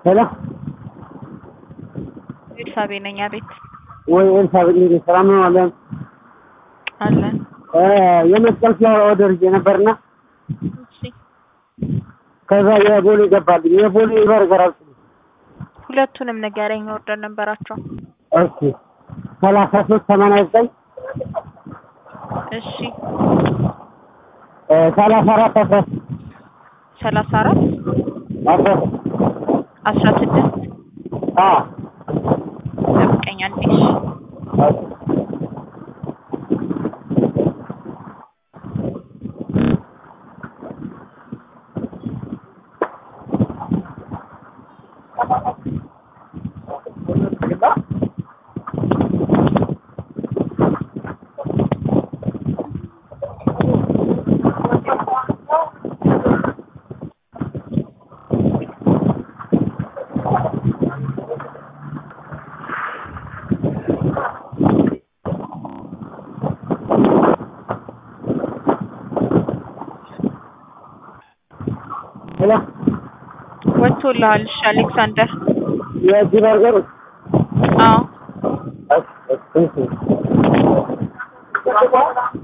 ሄሎ ኤልሳቤ ነኝ። አቤት። ወይ ኤልሳቤ እንዴ ሰላም ነው አለን አለን። የመስቀል ፍላወር ኦርደር ነበርና እሺ ከዛ የቦሌ ገባልኝ። የቦሌ በርገር አልኩኝ። ሁለቱንም ንገረኝ ኦርደር ነበራቸው። እሺ 3389 እሺ 34 16 አዎ ጠብቀኝ አንዴ። ሄሎ ወጥቶልሃል? እሺ አሌክሳንደር። የዚህ በርገር አዎ እሺ